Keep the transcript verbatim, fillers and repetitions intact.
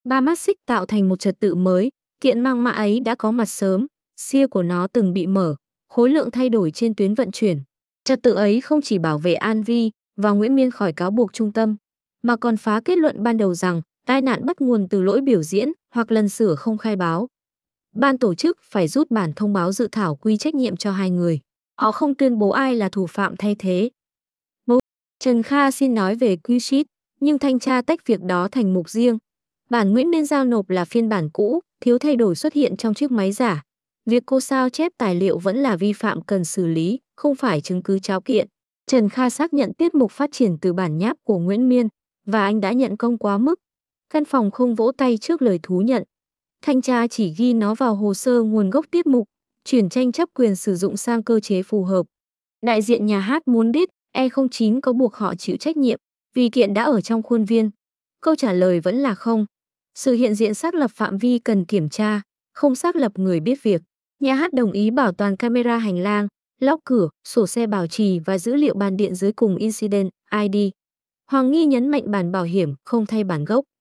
Ba mắt xích tạo thành một trật tự mới, kiện mang mã ấy đã có mặt sớm, sia của nó từng bị mở, khối lượng thay đổi trên tuyến vận chuyển. Trật tự ấy không chỉ bảo vệ An Vi và Nguyễn Miên khỏi cáo buộc trung tâm, mà còn phá kết luận ban đầu rằng tai nạn bắt nguồn từ lỗi biểu diễn hoặc lần sửa không khai báo. Ban tổ chức phải rút bản thông báo dự thảo quy trách nhiệm cho hai người. Họ không tuyên bố ai là thủ phạm thay thế. Bố Trần Kha xin nói về quy sheet, nhưng thanh tra tách việc đó thành mục riêng. Bản Nguyễn Miên giao nộp là phiên bản cũ, thiếu thay đổi xuất hiện trong chiếc máy giả. Việc cô sao chép tài liệu vẫn là vi phạm cần xử lý, không phải chứng cứ tráo kiện. Trần Kha xác nhận tiết mục phát triển từ bản nháp của Nguyễn Miên, và anh đã nhận công quá mức. Căn phòng không vỗ tay trước lời thú nhận. Thanh tra chỉ ghi nó vào hồ sơ nguồn gốc tiết mục, chuyển tranh chấp quyền sử dụng sang cơ chế phù hợp. Đại diện nhà hát muốn biết E không chín có buộc họ chịu trách nhiệm vì kiện đã ở trong khuôn viên. Câu trả lời vẫn là không. Sự hiện diện xác lập phạm vi cần kiểm tra, không xác lập người biết việc. Nhà hát đồng ý bảo toàn camera hành lang, lóc cửa, sổ xe bảo trì và dữ liệu bàn điện dưới cùng incident i đê. Hoàng Nghi nhấn mạnh bản bảo hiểm không thay bản gốc.